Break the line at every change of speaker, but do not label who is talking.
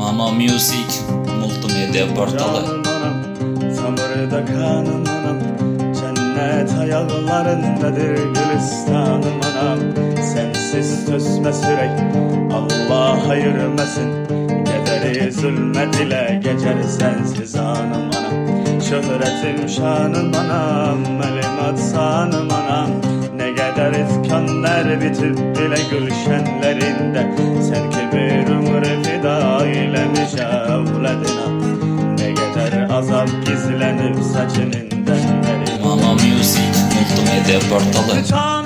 Mano Music multimedya portalı.
Canım anam, samırda kanım anam, cennet ayaklarındadır gülistanım anam. Sensiz tüsme sürek, Allah ayırmasın, gederi zulmet ile geçer sensiz anım anam. Şöhretim şanım anam, melimat sanım anam. Ne kadar iskanlar bitip bile gülşenlerinde, sen ki bir ömrü fida eylemiş evladına. Ne kadar azap gizlenip saçının denleri.
Mano Music multimedya portalı.